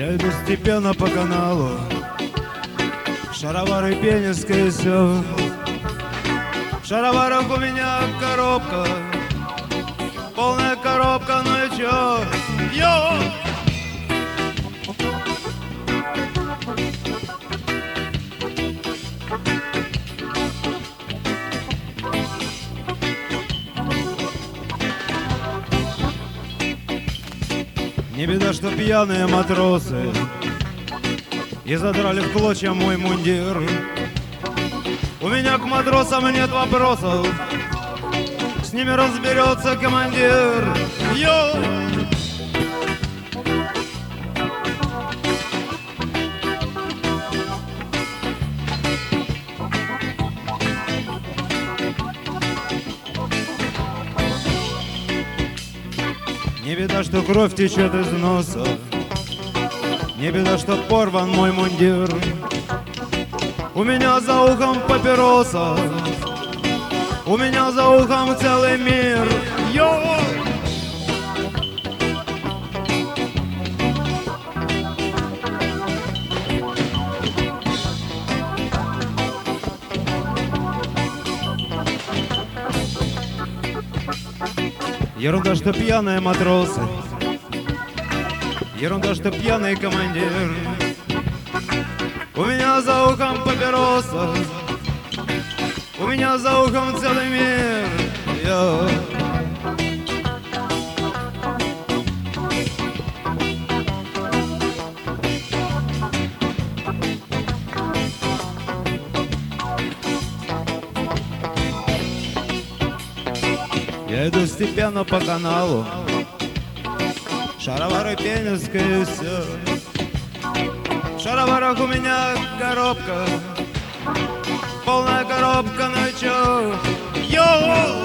Я иду степенно по каналу, шаровары пениское все. В шароварах у меня коробка, полная коробка, ну и чё? Йо! Не беда, что пьяные матросы и задрали в клочья мой мундир. У меня к матросам нет вопросов, с ними разберется командир. Йо! Не беда, что кровь течет из носа, не беда, что порван мой мундир. У меня за ухом папироса, у меня за ухом целый мир. Йо! Ерунда, что пьяные матросы, ерунда, что пьяный командир. У меня за ухом папироса, у меня за ухом целый мир. Йо. Я иду степенно по каналу, шаровары пениское все. В шароварах у меня коробка, полная коробка, ну и чё? Йо!